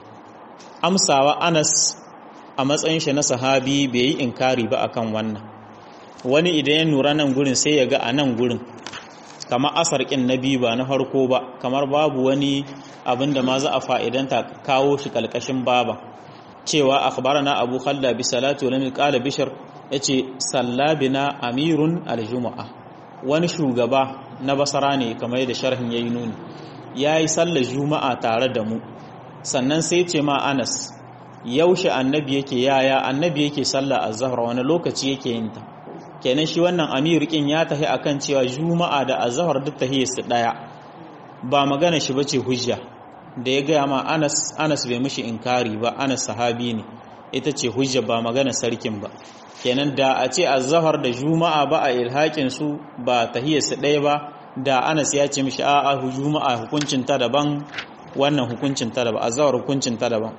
amsawa Anas a matsayin shi na sahabi bai yi inkari ba akan wannan wani idan ya nura nan gurin sai ya ga a nan gurin kamar asar kin nabi ba na harko ba kamar babu wani abin da ma za a fa'idanta kawo shi kalkashin baba cewa akhbarana abu khalla bi salatu wa lam qala bishr yace sallabina amirun aljumu'a wani shugaba na basara ne kamar da sharhin yayi nuni yayi sallar juma'a tare da mu sannan sai ce ma Anas yaushe annabi yake yaya annabi yake sallar azhar wani lokaci yake yin ta kenan shi wannan amir kin ya tahi akan cewa juma'a da azhar duk tahiyar su daya ba magana shi bace hujja da ya gaya ma Anas bai mishi inkari ba Anas sahabi ne ita ce hujja ba magana sarkin ba kenan da a ce azhar da juma'a ba a ilhakin su ba tahiyar su ɗaya ba da Anas ya ce mishi a'a juma'a hukuncin ta daban wannan hukuncin ta daban azhar hukuncin ta daban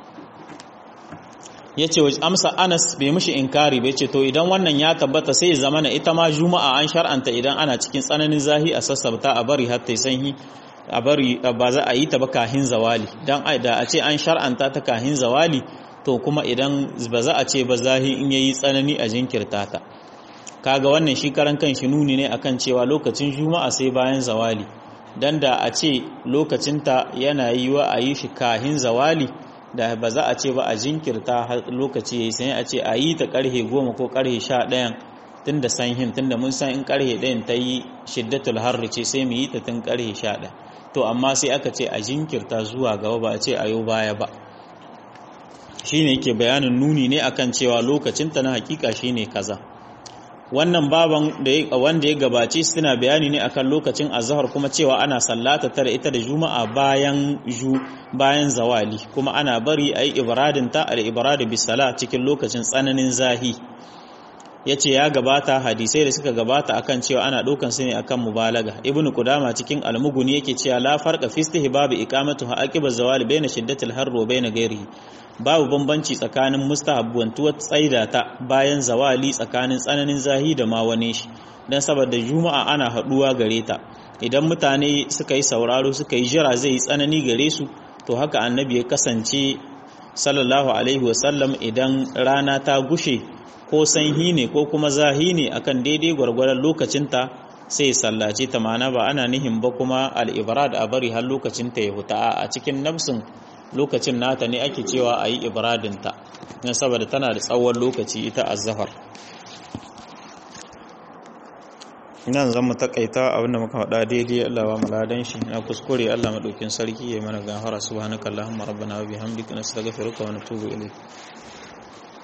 yace amsa Anas bai mishi inkari ba yace to idan wannan ya tabbata sai zamana ita ma juma'a an shar'anta idan ana cikin tsananin zahi a sassabta a bari har ta sanyi a bari ba za a yi ta ba kahin zawali dan da a ce an shar'anta ta kahin zawali to kuma idan ba za a ce ba zahi in yayi tsanani a jinkirta ta kaga wannan shi karan kanshi nuni ne akan cewa lokacin juma'a sai bayan zawali dan da a ce lokacin ta yana yiwa a yi shi kahin zawali da ba za a ce ba a jinkirta har lokaci yayi sai a ce a yi ta karhe 10 ko karhe 11 tunda sanhin tunda mun san in karhe 1 ta yi shiddatul harri ce sai mu yi ta tun karhe 11 to amma sai aka ce a jinkirta zuwa gaba ba a ce ayo baya ba shine yake bayanin nuni ne akan cewa lokacin ta na hakika shine kaza wannan baban da wanda ya gabace suna bayani ne akan lokacin azhar kuma cewa ana sallata tare ita da juma'a bayan zawali kuma ana bari ayi ibradin ta al-ibrad bis sala cikin lokacin tsananin zahi yace ya gabata hadisai da suka gabata akan cewa ana dokan su ne akan mubalaga ibnu qudama cikin al-mughni yake cewa la farqa fi istihbab iqamatuha aqiba zawali baina shiddatil harr wa baina ghairihi babu bambanci tsakanin mustahabbantuwar tsaida ta bayan zawali tsakanin tsananin zahi da ma wani shi dan saboda juma'a ana haduwa gare ta idan mutane suka yi sauraro suka yi jira zai yi tsanani gare su to haka annabi ya kasance sallallahu alaihi wasallam idan rana ta gushe ko sanhi ne ko kuma zahi ne akan daidai gwargwaron lokacinta sai sallace ta mana ba ana nihin ba kuma al-ibrad a bari har lokacinta ya huta a cikin nafsin lokacin nata ne ake cewa a yi ibradinta na saboda tana da tsawon lokaci ita azhar nan zan mu takaita abinda muka faɗa daidai Allah ba mu ladan shi na kuskure Allah madaukin sarki ya mana gafara subhanakallahumma rabbana wa bihamdika nastaghfiruka wa natubu ilayk